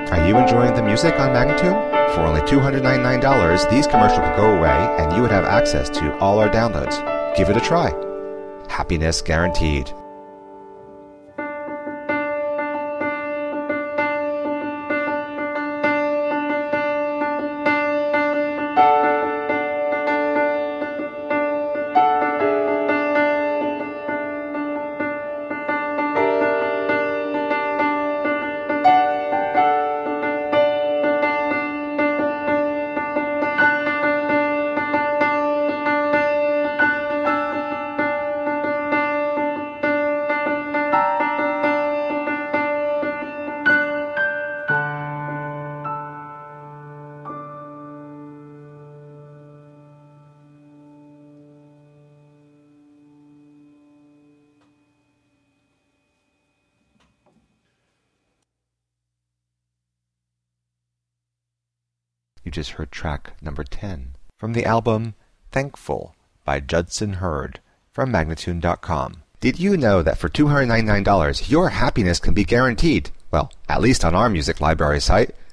Are you enjoying the music on Magnatune? For only $299, these commercials could go away and you would have access to all our downloads. Give it a try. Happiness guaranteed. You just heard track number 10 from the album Thankful by Judson Hurd from Magnatune.com. Did you know that for $299 your happiness can be guaranteed? Well, at least on our music library site.